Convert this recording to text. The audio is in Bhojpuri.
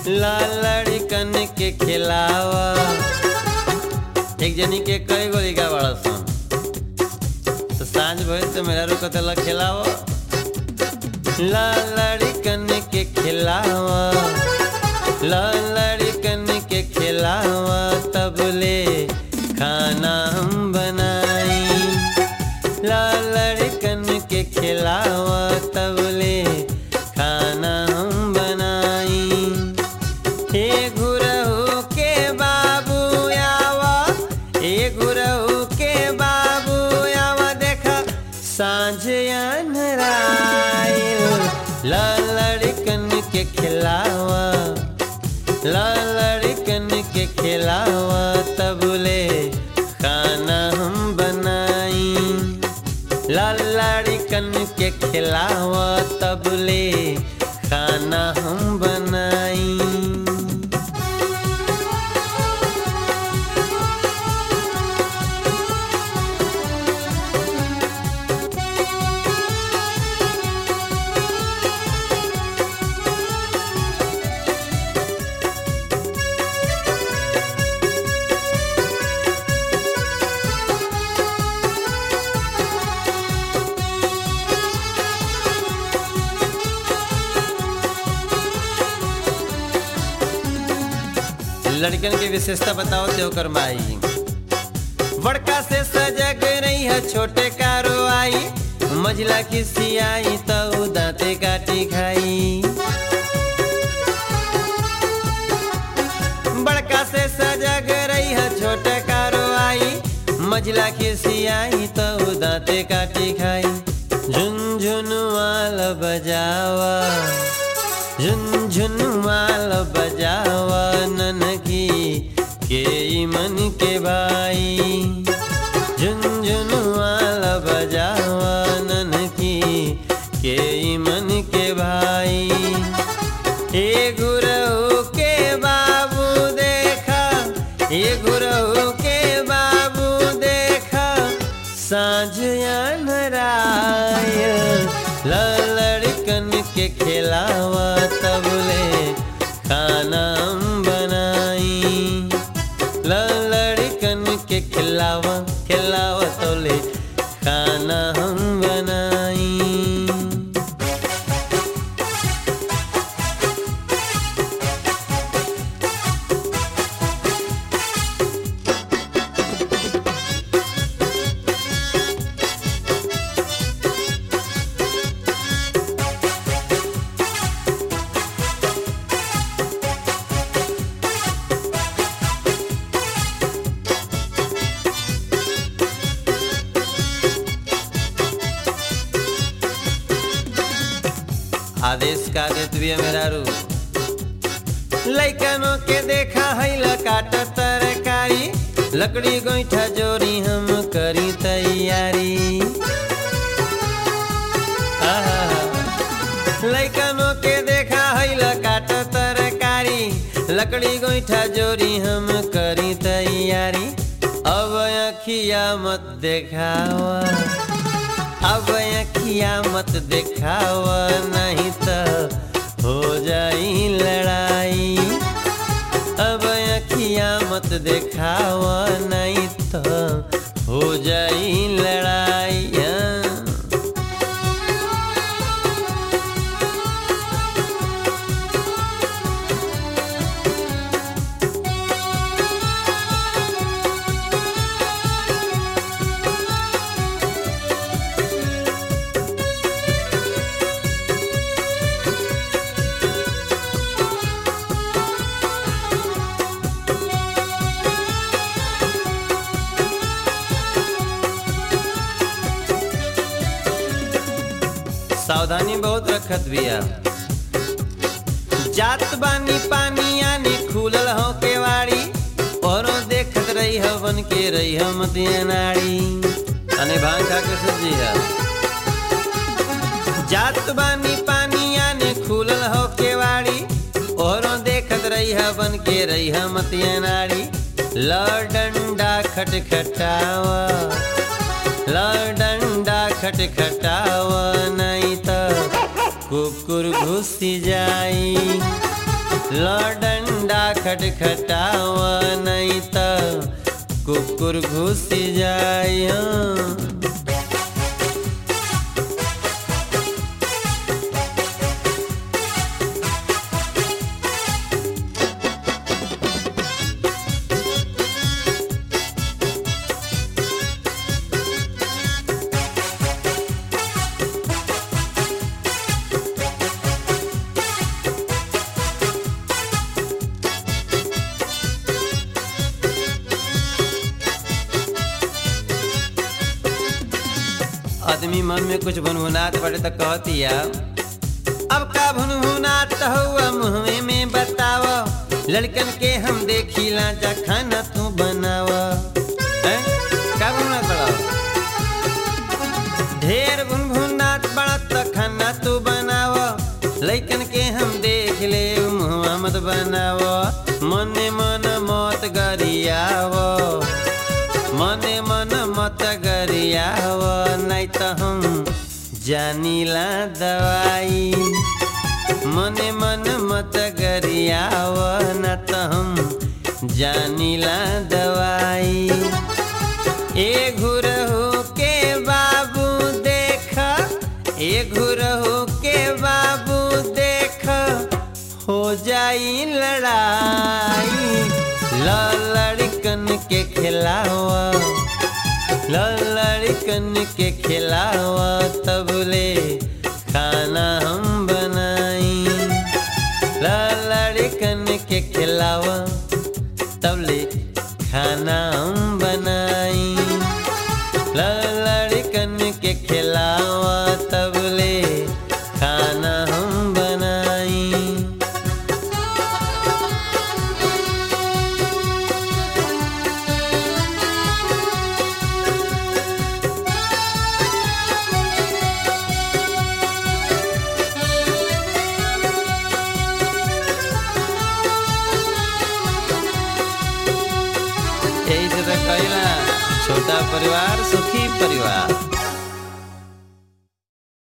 लड़कन के खिलावा। एक जनी के कई गो लिखा बड़ा सन तो सांझ भइल तो मेरा रुकतला खिलावा। लड़कन के खिलावा, लड़कन के खिलावा, तब ले खाना हम बनाई। लड़कन के खिलावा, तब ले खाना हम बनाई। हे गुरहु के बाबू आवा, हे गुरहु के बाबू आवा, देखा सांझ अन्हराइल। लड़कन के खिलावा, लड़कन के खिलावा, तब ले खाना हम बनाई। लड़कन के खिलावा, तब ले खाना हम बनाई। लड़कन की विशेषता बताओ त्योकर माई। बड़का से सजग रही है छोटे कारो आई, मझला की सियाई तो दांते काटी खाई। बड़का से सजग रही है छोटे कारो आई, मझला की सियाई तो दांते काटी खाई। झुनझुन वाल बजावा, झुनझुन वाल बजावा, ननकी के मन के भाई। झुनझुन वाल बजावा, ननकी के मन के भाई। ए गुरहु के बाबू देखा, ए गुरहु के बाबू देखा, सांझ अन्हराइल। लड़कन के खिलावा, तब ले खाना हम बनाई। लड़कन के खिलावा, खिलावा, तो ले खाना हम बनाई। आदेश का देत भी मेरा रू। लइकनों के देखा है काट तरकारी, लकड़ी गोईठा जोरी हम करी तैयारी। लइकनों के देखा है काट तरकारी, लकड़ी गोईठा जोरी हम करी तैयारी। अब अखिया मत देखावा, अब अखिया मत देखावा, नहीं तो हो जाई लड़ाई। अब अखिया मत देखावा, नहीं तो हो जाई लड़ाई। सावधानी बहुत रखत बिया। जात बानी पानी आनी खुलल हो केवाड़ी, औरों देखत रही हो बन के रही हो मतिया नाड़ी। अने भांग खा के सजी है। जात बानी पानी आनी खुलल हो केवाड़ी, औरों देखत रही हो बन के रही हो मतिया नाड़ी। लड़डंडा खटखटावा, लड़डंडा खटखटावा, नहीं तो कुकुर घुस जाई। लडंडा खटखटाव नहीं त कुकुर घुस जाई। आदमी मन में कुछ भुनभुनात बड़े तो कहतिया, अब का भुनभुनात हुआ मुँह में बताव, लड़कन के हम देखिला जा खाना तू बनाव। का भुनभुनात बड़ा ढेर भुनभुनात बड़ा तो खाना तू बनाव, लड़कन के हम देख ले मुँह मत बनाव। मने मन मत गरियाव, मने मन मत गरियाव, नहीं तो हम जानीला दवाई। मने मन मत गरियाव, न तो हम जानीला दवाई। ए घुरहु के बाबू देख, ए घुरहु के बाबू देख, हो जाई लड़ाई। लड़कन के खिलावा, लड़कन के खिलावा, तब ले खाना हम बनाई। लड़कन के खिलावा, तब ले खाना हम बनाई। लड़कन के खिलावा, तब ले खाना हम बनाई। यही से तो कहला छोटा परिवार सुखी परिवार।